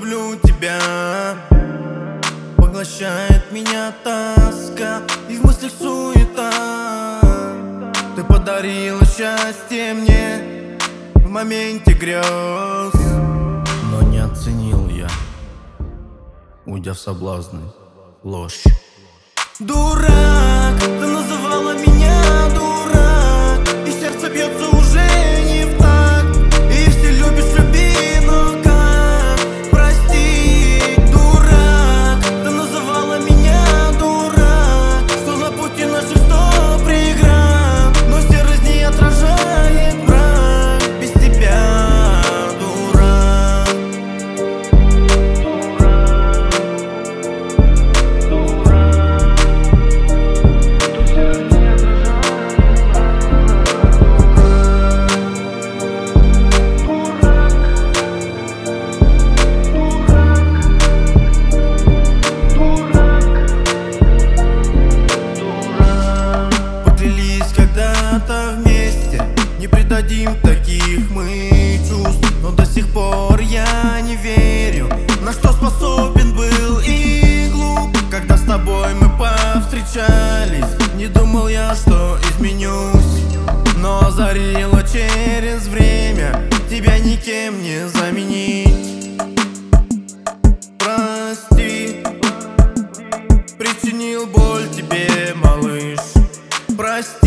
люблю тебя. Поглощает меня тоска, и в мыслях суета. Ты подарила счастье мне в моменте грез, но не оценил я, уйдя в соблазны, ложь. Дурак, ты называла меня дурак, и сердце бьется уже не в такт. И если любишь, люби, но как простить? Дурак, ты называла меня дурак, что на пути наших 100 преград, но серость не отражает мрак. Без тебя, дурак. Когда-то вместе не предадим таких мы чувств, но до сих пор я не верю, на что способен был и глуп. Когда с тобой мы повстречались, не думал я, что изменюсь, но озарило через время, тебя никем не заменить. Прости, причинил боль тебе, малыш. Прости.